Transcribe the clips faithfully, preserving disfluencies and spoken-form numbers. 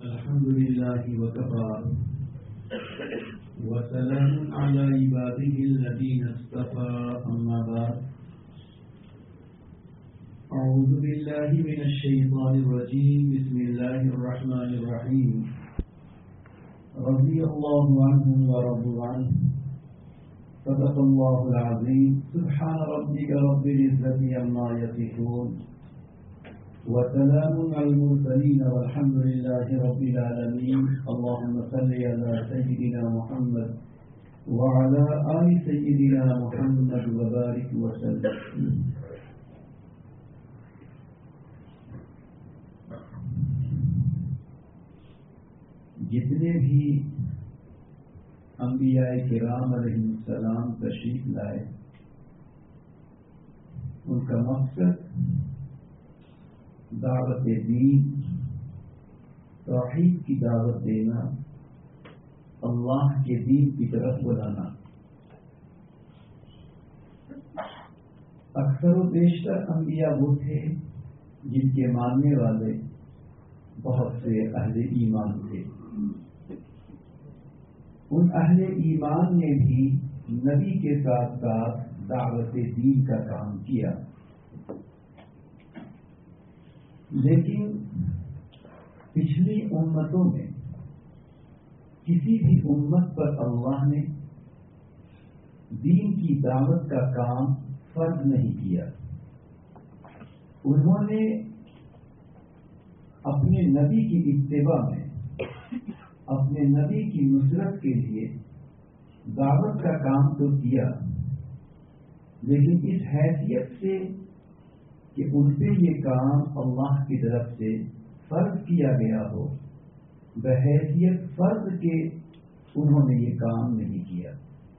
الحمد لله وكفى وسلام على عباده الذين اصطفى أما بعد أعوذ بالله من الشيطان الرجيم بسم الله الرحمن الرحيم رضي الله عنهم ورضوا عنه صدق الله العظيم سبحان ربك رب العزة عما يصفون وسلام على المرسلين والحمد لله رب العالمين اللهم صل على سيدنا محمد وعلى آل سيدنا محمد وبارك وسلم. جتنے بھی انبیاء کرام علیہ السلام تشریف لائے ان کا مقصد دعوت دین توحید کی دعوت دینا اللہ کے دین کی طرف بلانا. اکثر و بیشتر انبیاء وہ تھے جن کے ماننے والے بہت سے اہل ایمان تھے. ان اہل ایمان نے بھی نبی کے ساتھ ساتھ دعوت دین کا کام کیا، لیکن پچھلی امتوں میں کسی بھی امت پر اللہ نے دین کی دعوت کا کام فرض نہیں کیا. انہوں نے اپنے نبی کی اتباع میں اپنے نبی کی نصرت کے لیے دعوت کا کام تو کیا، لیکن اس حیثیت سے کہ ان پہ یہ کام اللہ کی طرف سے فرض کیا گیا ہو، بحیثیت فرض کے انہوں نے یہ کام نہیں کیا.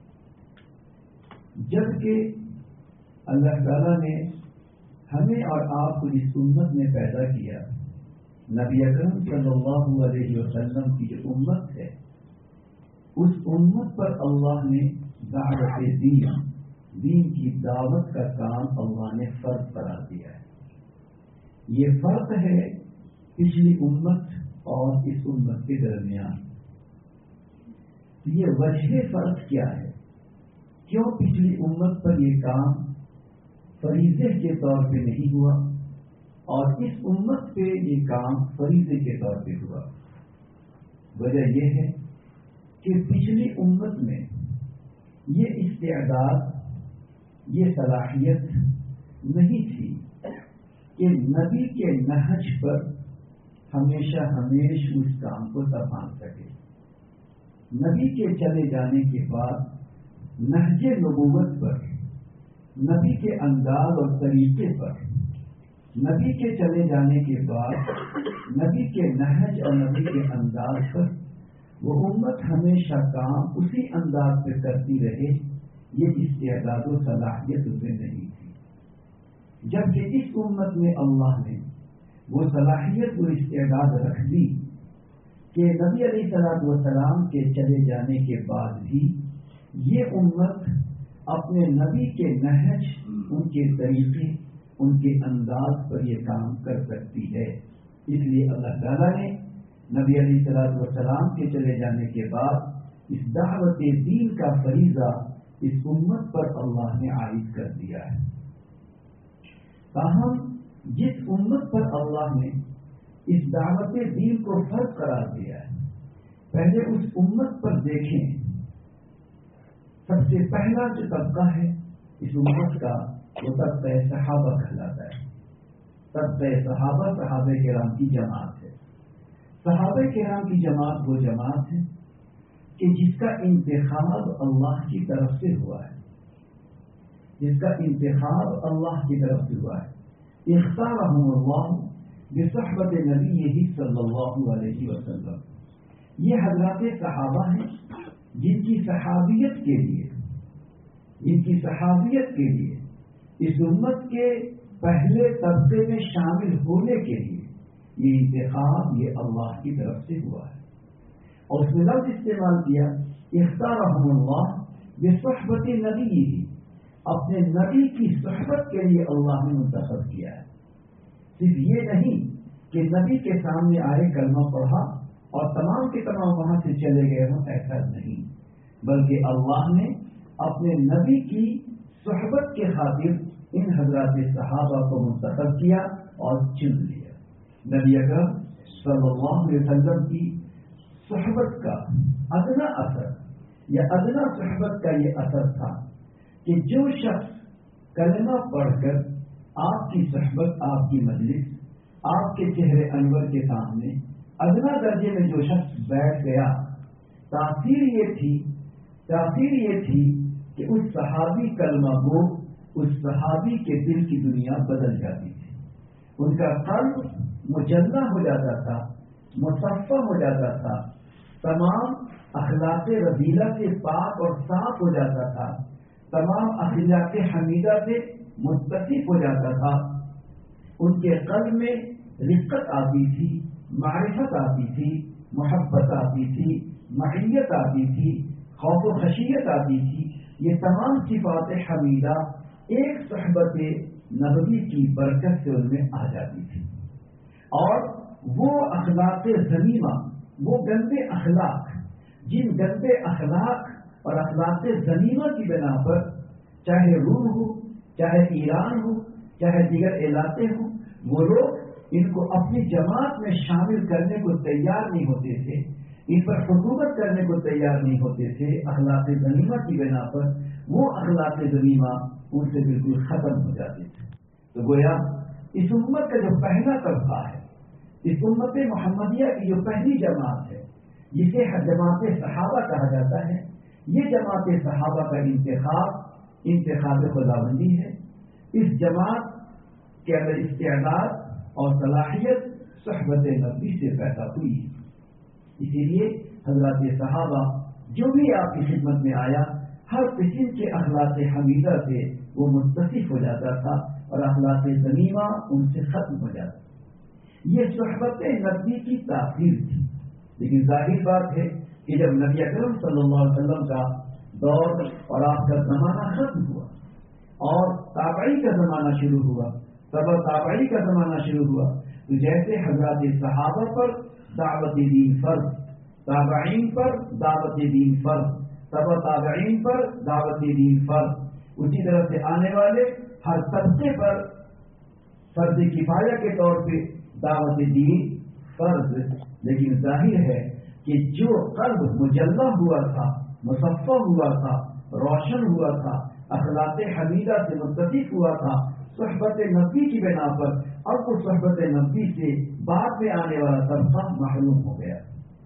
جبکہ اللہ تعالیٰ نے ہمیں اور آپ کو اس امت میں پیدا کیا، نبی اکرم صلی اللہ علیہ وسلم کی جو امت ہے اس امت پر اللہ نے دعوت دین دین کی دعوت کا کام اللہ نے فرض قرار دیا ہے. یہ فرق ہے پچھلی امت اور اس امت کے درمیان. یہ وجہ فرق کیا ہے؟ کیوں پچھلی امت پر یہ کام فریضے کے طور پہ نہیں ہوا اور اس امت پہ یہ کام فریضے کے طور پہ ہوا؟ وجہ یہ ہے کہ پچھلی امت میں یہ استعداد، یہ صلاحیت نہیں تھی کہ نبی کے نہج پر ہمیشہ ہمیش اس کام کو سنبھال سکے. نبی کے چلے جانے کے بعد نہج نبوت پر، نبی کے انداز اور طریقے پر، نبی کے چلے جانے کے بعد نبی کے نہج اور نبی کے انداز پر وہ امت ہمیشہ کام اسی انداز پہ کرتی رہے. یہ استعداد و صلاحیت اسے نہیں تھی. جبکہ اس امت میں اللہ نے وہ صلاحیت و استعداد رکھ دی کہ نبی علیہ الصلوۃ والسلام کے چلے جانے کے بعد بھی یہ امت اپنے نبی کے نہج، ان کے طریقے، ان کے انداز پر یہ کام کر سکتی ہے. اس لیے اللہ تعالیٰ نے نبی علیہ الصلوۃ والسلام کے چلے جانے کے بعد اس دعوت دین کا فریضہ اس امت پر اللہ نے عائد کر دیا ہے. تاہم جس امت پر اللہ نے اس دعوت دین کو فرض قرار دیا ہے، پہلے اس امت پر دیکھیں. سب سے پہلا جو طبقہ ہے اس امت کا وہ طبقہ صحابہ کہلاتا ہے. طبقہ صحابہ صحابہ کرام کی جماعت ہے. صحابہ کرام کی جماعت وہ جماعت ہے کہ جس کا انتخاب اللہ کی طرف سے ہوا ہے، جس کا انتخاب اللہ کی طرف سے ہوا ہے. اختارهم اللہ بصحبت نبیہ صلی اللہ علیہ وسلم. یہ حضرات صحابہ ہیں جن کی صحابیت کے لیے جن کی صحابیت کے لیے اس امت کے پہلے طبقے میں شامل ہونے کے لیے یہ انتخاب یہ اللہ کی طرف سے ہوا ہے. اور اس نے لفظ استعمال کیا اختارهم اللہ بصحبت نبیہ، اپنے نبی کی صحبت کے لیے اللہ نے منتخب کیا ہے. صرف یہ نہیں کہ نبی کے سامنے آئے، کلمہ پڑھا اور تمام کے تمام وہاں سے چلے گئے ہوں، ایسا نہیں، بلکہ اللہ نے اپنے نبی کی صحبت کے خاطر ان حضرات صحابہ کو منتخب کیا اور چن لیا۔ نبی اکرم صلی اللہ علیہ وسلم کی صحبت کا ادنا اثر یا ادنا صحبت کا یہ اثر تھا کہ جو شخص کلمہ پڑھ کر آپ کی صحبت، آپ کی مجلس، آپ کے چہرے انور کے سامنے ادنا درجے میں جو شخص بیٹھ گیا، تاثیر یہ تھی تاثیر یہ تھی کہ اس صحابی کلمہ گو، اس صحابی کے دل کی دنیا بدل جاتی تھی، ان کا قلب مجلہ ہو جاتا تھا، مصفہ ہو جاتا تھا، تمام اخلاق رذیلہ سے پاک اور صاف ہو جاتا تھا، تمام اخلاق حمیدہ سے متصف ہو جاتا تھا، ان کے قلب میں رقت آتی تھی، معرفت آتی تھی، محبت آتی تھی، معیت آتی تھی، خوف و خشیت آتی تھی۔ یہ تمام صفات حمیدہ ایک صحبت نبوی کی برکت سے ان میں آ جاتی تھی، اور وہ اخلاق ذمیمہ، وہ گندے اخلاق، جن گندے اخلاق اور اخلاق ذمیمہ کی بنا پر چاہے روم ہو، چاہے ایران ہو، چاہے دیگر علاقے ہوں، وہ لوگ ان کو اپنی جماعت میں شامل کرنے کو تیار نہیں ہوتے تھے، ان پر حکومت کرنے کو تیار نہیں ہوتے تھے۔ اخلاق ذمیمہ کی بنا پر وہ اخلاق ذمیمہ ان سے بالکل ختم ہو جاتے تھے۔ تو گویا اس امت کا جو پہلا طبقہ ہے، اس امت محمدیہ کی جو پہلی جماعت ہے، جسے جماعت صحابہ کہا جاتا ہے، یہ جماعت صحابہ کا انتخاب انتخاب خداوندی ہے۔ اس جماعت کے اندر استعداد اور صلاحیت صحبت نبی سے پیدا ہوئی ہے۔ اسی لیے حضرات صحابہ جو بھی آپ کی خدمت میں آیا، ہر قسم کے اخلاق حمیدہ سے وہ متصف ہو جاتا تھا اور اخلاق ذمیمہ ان سے ختم ہو جاتا تھا۔ یہ صحبت نبی کی تاثیر تھی، لیکن ظاہر بات ہے کہ جب نبی اکرم صلی اللہ علیہ وسلم کا دور اور آپ کا زمانہ ختم ہوا اور تابعی کا زمانہ شروع ہوا، تبع تابعی کا زمانہ شروع ہوا، تو جیسے حضرات صحابہ پر دعوت دین فرض، تابعین پر دعوت دین فرض، تبع تابعین پر دعوت دین فرض، اسی طرح سے آنے والے ہر طبقے پر فرض کفایہ کے طور پہ دعوت دین فرض۔ لیکن ظاہر ہے کہ جو قلب مجلہ ہوا تھا، مصفہ ہوا تھا، روشن ہوا تھا، اخلاق حمیدہ سے متصف ہوا تھا صحبت نبی کی بنا پر، اب وہ صحبت نبی سے بعد میں آنے والا طبقہ محروم ہو گیا۔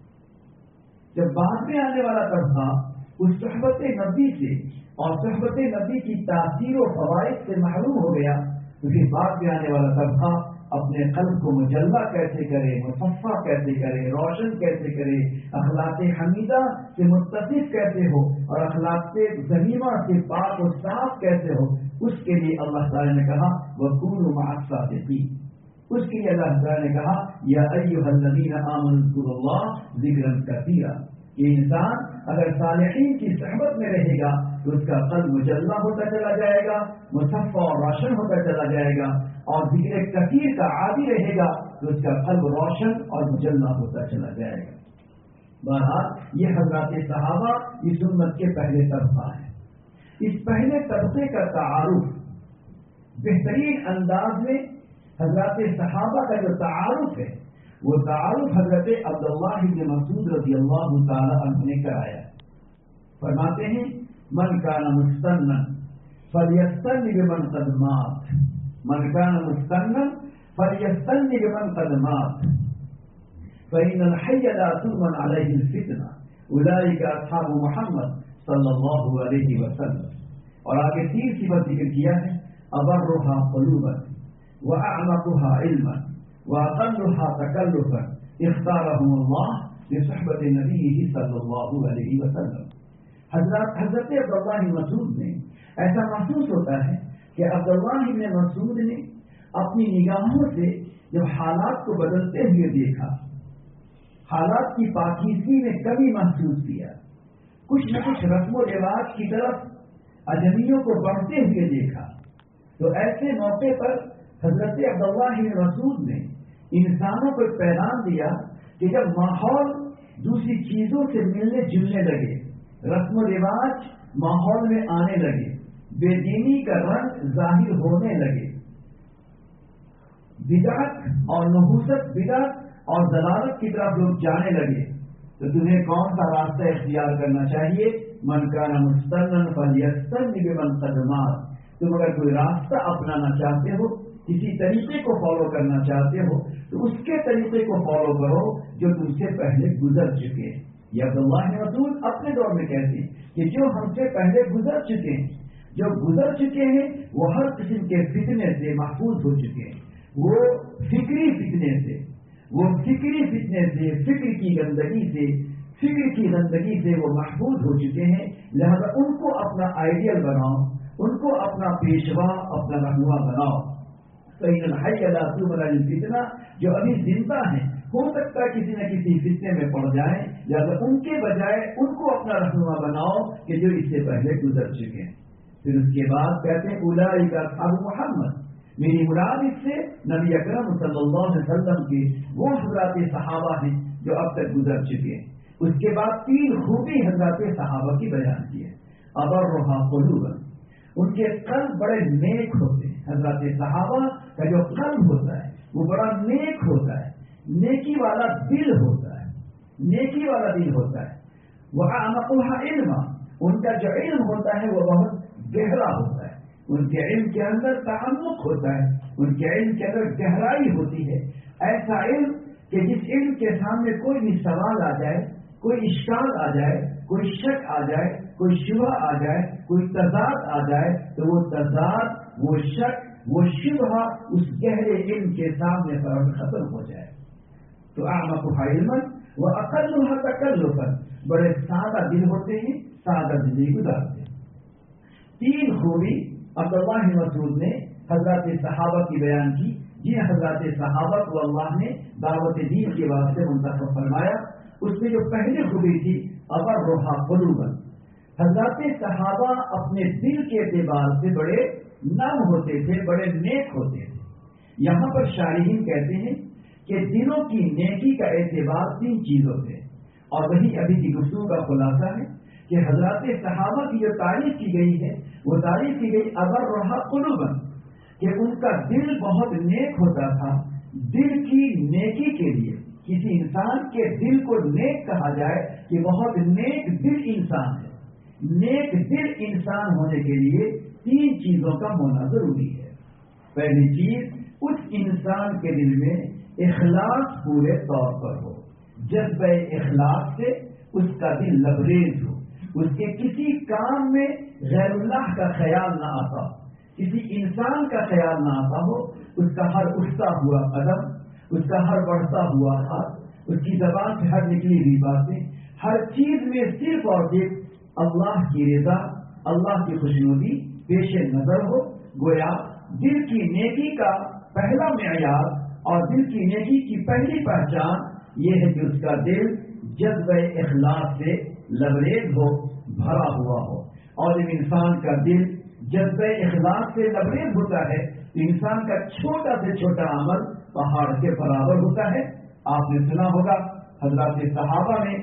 جب بعد میں آنے والا طبقہ اس صحبت نبی سے اور صحبت نبی کی تاثیر و فوائد سے محروم ہو گیا، تو پھر بعد میں آنے والا طبقہ اپنے قلب کو مجلہ کیسے کرے، مصفہ کیسے کرے، روشن کیسے کرے، اخلاق حمیدہ سے متصف کیسے ہو اور اخلاق ذمیمہ سے پاک و صاف کیسے ہو، اس کے لیے اللہ تعالی نے کہا وَكُونُوا مَعَ الصَّادِقِينَ۔ اس کے لیے اللہ تعالی نے کہا یا ایھا الذین آمنوا اذکروا اللہ ذکرا کثیرا۔ یہ انسان اگر صالحین کی صحبت میں رہے گا تو اس کا قلب مجلہ ہوتا چلا جائے گا، مصفہ اور روشن ہوتا چلا جائے گا، اور ذکر کثیر کا عادی رہے گا تو اس کا قلب روشن اور مجلہ ہوتا چلا جائے گا۔ بہرحال یہ حضرات صحابہ اس امت کے پہلے طبقہ ہیں۔ اس پہلے طبقے کا تعارف بہترین انداز میں حضرات صحابہ کا جو تعارف ہے، وہ تعارف حضرت عبداللہ بن مسعود رضی اللہ تعالی عنہ نے کرایا۔ فرماتے ہیں من کان مستنا فلیستن بمن قد مات، من کان مستنا فلیستن بمن قد مات، فإن الحي لا تؤمن عليه الفتنة أولئك أصحاب محمد صلی اللہ علیہ وسلم۔ اور آگے تین صفت ذکر کیا ہے، ابرها قلوبا واعمقها علما واقلها تکلفا اختارهم اللہ لصحبت نبیہ صلی اللہ علیہ وسلم۔ حضرت حضرت عبداللہ بن مسعود نے ایسا محسوس ہوتا ہے کہ عبداللہ بن مسعود نے اپنی نگاہوں سے جب حالات کو بدلتے ہوئے دیکھا، حالات کی پاکیزگی میں کمی محسوس کیا، کچھ نہ کچھ رسم و رواج کی طرف اجمیوں کو بڑھتے ہوئے دیکھا، تو ایسے موقع پر حضرت عبداللہ بن مسعود نے انسانوں کو پیغام دیا کہ جب ماحول دوسری چیزوں سے ملنے جلنے لگے، رسم و رواج ماحول میں آنے لگے، بے دینی کا رنگ ظاہر ہونے لگے، بدعت اور نحوست بدعت اور ضلالت کی طرف لوگ جانے لگے، تو تمہیں کون سا راستہ اختیار کرنا چاہیے؟ من کان مستنن فلیستن بمن قد مات۔ تم اگر کوئی راستہ اپنانا چاہتے ہو، کسی طریقے کو فالو کرنا چاہتے ہو، تو اس کے طریقے کو فالو کرو جو تم سے پہلے گزر چکے ہیں۔ یہ عبداللہ رسول اپنے دور میں کہتے ہیں کہ جو ہم سے پہلے گزر چکے ہیں، جو گزر چکے ہیں وہ ہر قسم کے فتنے سے محفوظ ہو چکے ہیں، وہ فکری فتنے سے وہ فکری فتنے سے فکر کی گندگی سے فکر کی گندگی سے وہ محفوظ ہو چکے ہیں۔ لہذا ان کو اپنا آئیڈیل بناؤ، ان کو اپنا پیشوا، اپنا رہنما بناؤ۔ فإن الحي لا تؤمن الفتنہ، جو ابھی زندہ ہیں ہو سکتا ہے کسی نہ کسی فتنے میں پڑ جائیں، لہذا ان کے بجائے ان کو اپنا رہنما بناؤ کہ جو اس سے پہلے گزر چکے ہیں۔ پھر اس کے بعد کہتے ہیں اولئک اصحاب محمد، میری مراد اس سے نبی اکرم صلی اللہ علیہ وسلم کے وہ حضرات صحابہ ہیں جو اب تک گزر چکے ہیں۔ اس کے بعد تین خوبی حضرات صحابہ کی بیان کی ہے۔ ابرھا قلوبا، ان کے قلب بڑے نیک ہوتے ہیں۔ حضرات صحابہ کا جو قلب ہوتا ہے وہ بڑا نیک ہوتا ہے، نیکی والا دل ہوتا ہے، نیکی والا دل ہوتا ہے۔ وَأَعْمَقُهَا عِلْمًا، ان کا جو علم ہوتا ہے وہ بہت گہرا ہوتا ہے، ان کے علم کے اندر تعمق ہوتا ہے، ان کے علم کے اندر گہرائی ہوتی ہے، ایسا علم کہ جس علم کے سامنے کوئی بھی سوال آ جائے، کوئی اشکال آ جائے، کوئی شک آ جائے، کوئی شبہ آ جائے، کوئی تضاد آ جائے، تو وہ تضاد، وہ شک، وہ شبہ اس گہرے علم کے سامنے فوراً ختم ہو جائے۔ تو اعمقها علما واقلها تکلفا، بڑے سادہ دل ہوتے ہیں، سادہ زندگی گزارتے ہیں۔ تین خوبی عبداللہ مسعود نے حضرات صحابہ کی بیان کی، جن حضرات صحابہ کو اللہ نے دعوت دین کے واسطے منتخب فرمایا۔ اس میں جو پہلی خوبی تھی ابرھا قلوبا، حضرات صحابہ اپنے دل کے اعتبار سے بڑے نرم ہوتے تھے، بڑے نیک ہوتے تھے۔ یہاں پر شارحین کہتے ہیں کہ دلوں کی نیکی کا اعتبار تین چیزوں سے، اور وہی ابھی کی گفتگو کا خلاصہ ہے کہ حضرات صحابہ کی جو تعریف کی گئی ہے وہ تعریف کی گئی ابرھا قلوبا، کہ ان کا دل بہت نیک ہوتا تھا۔ دل کی نیکی کے لیے کسی انسان کے دل کو نیک کہا جائے کہ بہت نیک دل انسان ہے۔ نیک دل انسان ہونے کے لیے تین چیزوں کا ہونا ضروری ہے۔ پہلی چیز، اس انسان کے دل میں اخلاص پورے طور پر ہو، جذبہ اخلاص سے اس کا دل لبریز ہو، اس کے کسی کام میں غیر اللہ کا خیال نہ آتا ہو، کسی انسان کا خیال نہ آتا ہو، اس کا ہر اٹھتا ہوا قدم، اس کا ہر بڑھتا ہوا ہاتھ، اس کی زبان سے ہر نکلی ہوئی باتیں، ہر چیز میں صرف اور صرف اللہ کی رضا، اللہ کی خوشنودی پیش نظر ہو۔ گویا دل کی نیکی کا پہلا معیار اور دل کی نیکی کی پہلی پہچان یہ ہے کہ اس کا دل جذبہ اخلاص سے لبریز ہو، بھرا ہوا ہو۔ اور جب انسان کا دل جذبہ اخلاص سے لبریز ہوتا ہے تو انسان کا چھوٹا سے چھوٹا عمل پہاڑ کے برابر ہوتا ہے۔ آپ نے سنا ہوگا حضرات صحابہ میں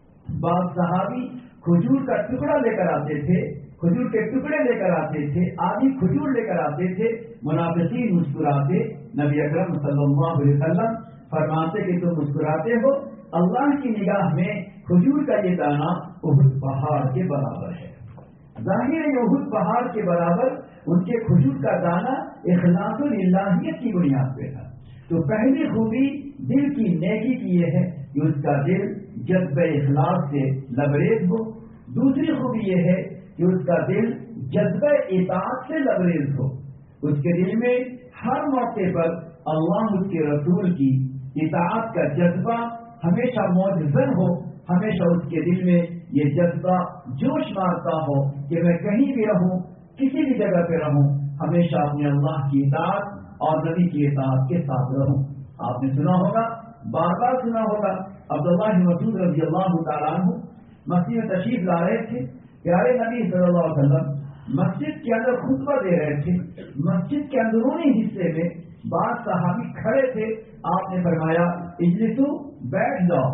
بعض صحابی کھجور کا ٹکڑا لے کر آتے تھے، کھجور کے ٹکڑے لے کر آتے تھے، آدھی کھجور لے کر آتے تھے، منافقین مسکراتے، نبی اکرم صلی اللہ علیہ وسلم فرماتے کہ تم مسکراتے ہو، اللہ کی نگاہ میں کھجور کا یہ دانہ احد پہاڑ کے برابر ہے۔ ظاہر ہے احد پہاڑ کے برابر ان کے کھجور کا دانہ اخلاص الہیت کی بنیاد پہ تھا۔ تو پہلی خوبی دل کی نیکی کی یہ ہے کہ اس کا دل جذبہ اخلاص سے لبریز ہو۔ دوسری خوبی یہ ہے کہ اس کا دل جذبہ اطاعت سے لبریز ہو، اس کے دل میں ہر موقع پر اللہ اس کے رسول کی اطاعت کا جذبہ ہمیشہ موجزن ہو، ہمیشہ اس کے دل میں یہ جذبہ جوش مارتا ہو کہ میں کہیں بھی رہوں، کسی بھی جگہ پہ رہوں، ہمیشہ اپنے اللہ کی اطاعت اور نبی کی اطاعت کے ساتھ رہوں۔ آپ نے سنا ہوگا، بار بار سنا ہوگا، عبداللہ مسعود رضی اللہ تعالیٰ عنہ مسجد میں تشریف لا رہے تھے، پیارے نبی صلی اللہ علیہ وسلم مسجد کے اندر خطبہ دے رہے تھے، مسجد کے اندرونی حصے میں بعض صحابی کھڑے تھے، آپ نے فرمایا اجلسو بیٹھ جاؤ.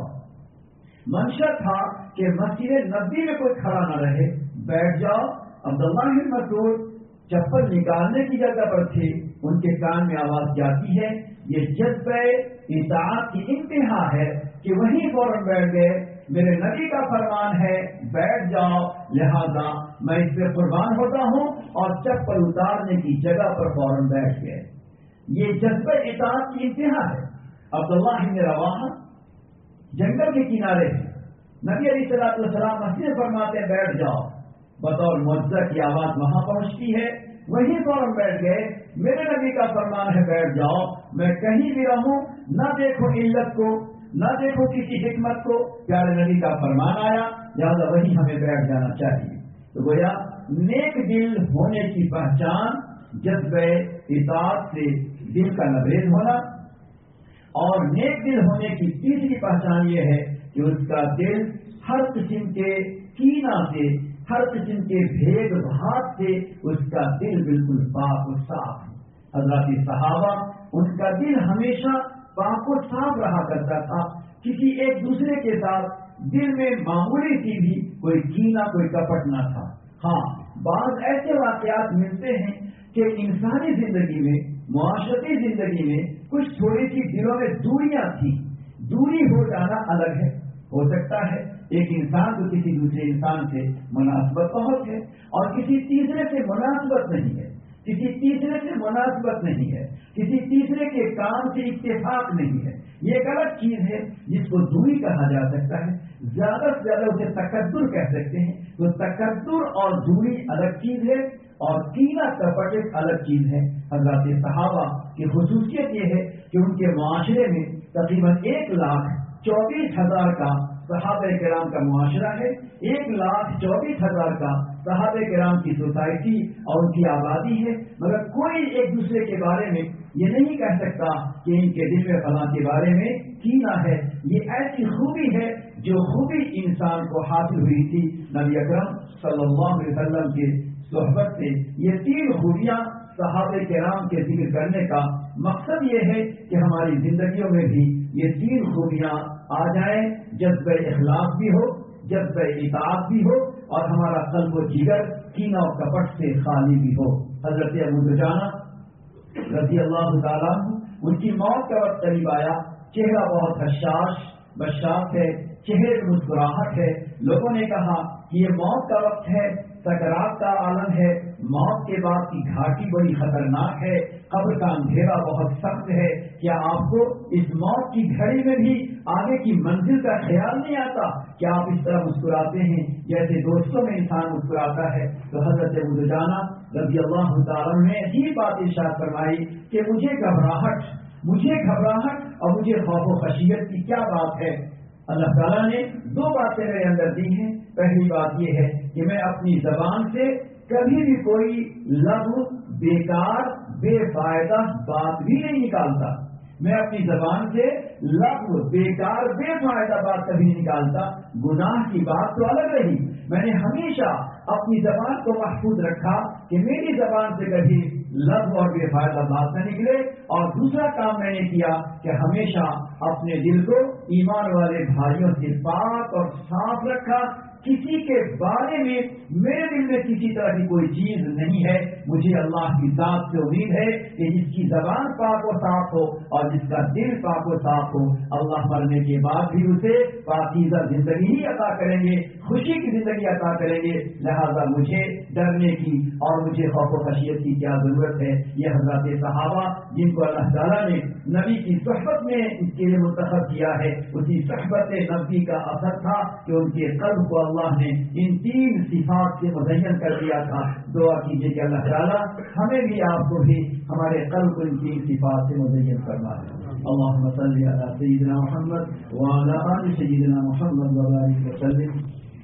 منشا تھا کہ مسجد نبی میں کوئی کھڑا نہ رہے, بیٹھ جاؤ. عبداللہ بن مسعود چپل نکالنے کی جگہ پر تھے, ان کے کان میں آواز جاتی ہے. یہ جذبہ اطاعت کی انتہا ہے کہ وہیں فوراً بیٹھ گئے. میرے نبی کا فرمان ہے بیٹھ جاؤ, لہذا میں اس پہ قربان ہوتا ہوں, اور چپل اتارنے کی جگہ پر فوراً بیٹھ گئے. یہ جذبہ اطاعت کی انتہا ہے. عبداللہ بن رواحہ جنگل کے کنارے ہیں, نبی علیہ الصلوۃ والسلام مسجد فرماتے ہیں بیٹھ جاؤ. بطور معجزہ کی آواز وہاں پہنچتی ہے, وہیں فوراً بیٹھ گئے. میرے نبی کا فرمان ہے بیٹھ جاؤ. میں کہیں بھی رہوں, نہ دیکھو علت کو, نہ دیکھو کسی حکمت کو, پیارے نبی کا فرمان آیا, لہٰذا وہی ہمیں بیٹھ جانا چاہیے. تو گویا نیک دل ہونے کی پہچان جذبہ اطاعت سے دل کا لبریز ہونا, اور نیک دل ہونے کی تیسری پہچان یہ ہے کہ اس کا دل ہر قسم کے کینہ سے, ہر قسم کے بھید بھات سے اس کا دل بالکل پاک و صاف ہے. حضرات صحابہ, ان کا دل ہمیشہ پاک و صاف رہا کرتا تھا. کسی ایک دوسرے کے ساتھ دل میں معمولی سی بھی کوئی کینہ, کوئی کپٹ نہ تھا. ہاں, بعض ایسے واقعات ملتے ہیں کہ انسانی زندگی میں, معاشرتی زندگی میں کچھ تھوڑی سی دلوں میں دوریاں تھیں. دوری ہو جانا الگ ہے. ہو سکتا ہے ایک انسان کو کسی دوسرے انسان سے مناسبت بہت ہے, اور کسی تیسرے سے مناسبت نہیں ہے, کسی تیسرے سے مناسبت نہیں ہے, کسی تیسرے کے کام سے اتفاق نہیں ہے. یہ ایک الگ چیز ہے جس کو دوری کہا جا سکتا ہے. زیادہ سے زیادہ اسے تکدر کہہ سکتے ہیں. تو تکدر اور دوری الگ چیز ہے, اور کینہ کپٹ ایک الگ چیز ہے. حضرات صحابہ کی خصوصیت یہ ہے کہ ان کے معاشرے میں تقریباً ایک لاکھ چوبیس ہزار کا صحابہ کرام کا معاشرہ ہے. ایک لاکھ چوبیس ہزار کا صحابہ کرام کی سوسائٹی اور ان کی آبادی ہے, مگر کوئی ایک دوسرے کے بارے میں یہ نہیں کہہ سکتا کہ ان کے دل میں فلاں کے بارے میں کینہ ہے. یہ ایسی خوبی ہے جو خوبی انسان کو حاصل ہوئی تھی نبی اکرم صلی اللہ علیہ وسلم کے صحبت سے. یہ تین خوبیاں صحابہ کرام کے ذکر کرنے کا مقصد یہ ہے کہ ہماری زندگیوں میں بھی یہ تین خوبیاں آ جائیں. جذبہ اخلاص بھی ہو, جذبہ اطاعت بھی ہو, اور ہمارا قلب و جگر کینہ و کپٹ سے خالی بھی ہو. حضرت ابو دجانہ رضی اللہ تعالیٰ, ان کی موت کا وقت قریب آیا. چہرہ بہت حشاش بشاش ہے, چہرے میں مسکراہٹ ہے. لوگوں نے کہا کہ یہ موت کا وقت ہے, سکرات کا عالم ہے, موت کے بعد کی گھاٹی بڑی خطرناک ہے, قبر کا اندھیرا بہت سخت ہے. کیا آپ کو اس موت کی گھڑی میں بھی آگے کی منزل کا خیال نہیں آتا؟ کیا آپ اس طرح مسکراتے ہیں جیسے دوستوں میں انسان مسکراتا ہے؟ تو حضرت ابو دجانہ رضی اللہ تعالیٰ نے یہ بات ارشاد فرمائی کہ مجھے گھبراہٹ مجھے گھبراہٹ اور مجھے خوف و خشیت کی کیا بات ہے؟ اللہ تعالیٰ نے دو باتیں میرے اندر دی ہیں. پہلی بات یہ ہے کہ میں اپنی زبان سے کبھی بھی کوئی لغو, بیکار, بے فائدہ بات بھی نہیں نکالتا. میں اپنی زبان سے لغو, بیکار, بے فائدہ بات کبھی نہیں نکالتا. گناہ کی بات تو الگ رہی, میں نے ہمیشہ اپنی زبان کو محفوظ رکھا کہ میری زبان سے کبھی لغو اور بے فائدہ بات نہ نکلے. اور دوسرا کام میں نے کیا کہ ہمیشہ اپنے دل کو ایمان والے بھائیوں سے پاک اور صاف رکھا. کسی کے بارے میں میرے دل میں کسی طرح کی کوئی چیز نہیں ہے. مجھے اللہ کی ذات سے امید ہے کہ جس کی زبان پاک و صاف ہو اور جس کا دل پاک و صاف ہو, اللہ مرنے کے بعد بھی اسے پاکیزہ زندگی ہی عطا کریں گے, خوشی کی زندگی عطا کریں گے. لہذا مجھے ڈرنے کی اور مجھے خوف و خشیت کی کیا ضرورت ہے؟ یہ حضرات صحابہ جن کو اللہ تعالیٰ نے نبی کی صحبت میں اس کے لیے منتخب کیا ہے, اسی صحبت نبی کا اثر تھا کہ ان کے قلب کو اللہ نے ان تین صفات سے مزین کر دیا تھا. دعا کیجیے کہ اللہ تعالیٰ ہمیں بھی, آپ کو بھی, ہمارے قلب کو ان تین صفات سے مزین فرما دے. اللهم صل على سيدنا محمد وعلى آل سيدنا محمد وبارك وسلم.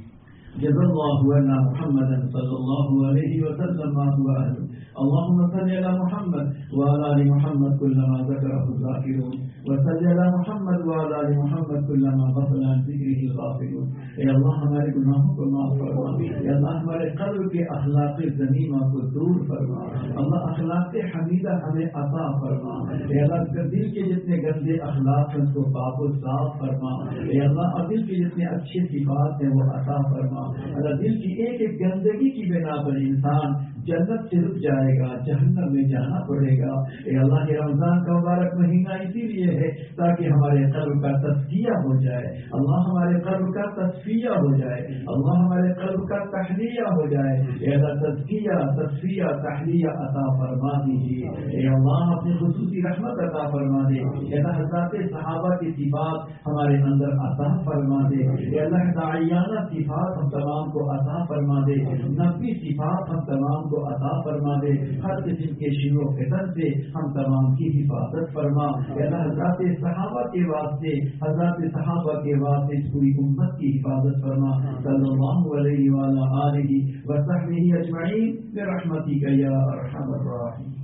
جزا الله عنا محمدا صلى الله عليه وسلم ما هو أهله. اللهم صل على محمد وعلى آل محمد كلما ذكره الذاكرون, وصل على محمد وعلى آل محمد كلما غفل عن ذكره الغافلون. اے اللہ ہمارے گناہوں کو معاف فرما، اے اللہ ہمارے قلب کے اخلاق ذمیمہ کو دور فرما، اللہ اخلاق حمیدہ ہمیں عطا فرما، اے اللہ دل کے جتنے گندے اخلاق ہیں کو پاک و صاف فرما، اے اللہ اور دل کے جتنے اچھے صفات ہیں وہ عطا فرما، اللہ دل کی ایک ایک گندگی کی بنا پر انسان جنت سے رک جائے گا، جہنم میں جانا پڑے گا۔ اے اللہ یہ رمضان کا مبارک مہینہ اسی لیے ہے تاکہ ہمارے قلب کا تزکیہ ہو جائے، اللہ ہمارے قلب کا تصفیہ ہو جائے، اللہ ہمارے قلب کا تحلیہ ہو جائے۔ اے اللہ تزکیہ تصفیہ تحلیہ عطا فرما دیجیے، اے اللہ اپنی خصوصی رحمت عطا فرما دے، اے اللہ حضرات صحابہ کی صفات ہمارے اندر عطا فرما دے، اے اللہ داعیانہ صفات ہم تمام کو عطا فرما دے، نبی صفات ہم تمام کو عطا فرما دے، ہر قسم کے شر و فتن سے ہم تمام کی حفاظت فرما، اے اللہ حضرات صحابہ کے واسطے حضرات صحابہ کے واسطے اس پوری امت کی حفاظت فرما، صلی اللہ علیہ وآلہ آلہ وصحبہ اجمعین برحمتک یا ارحم الراحمین۔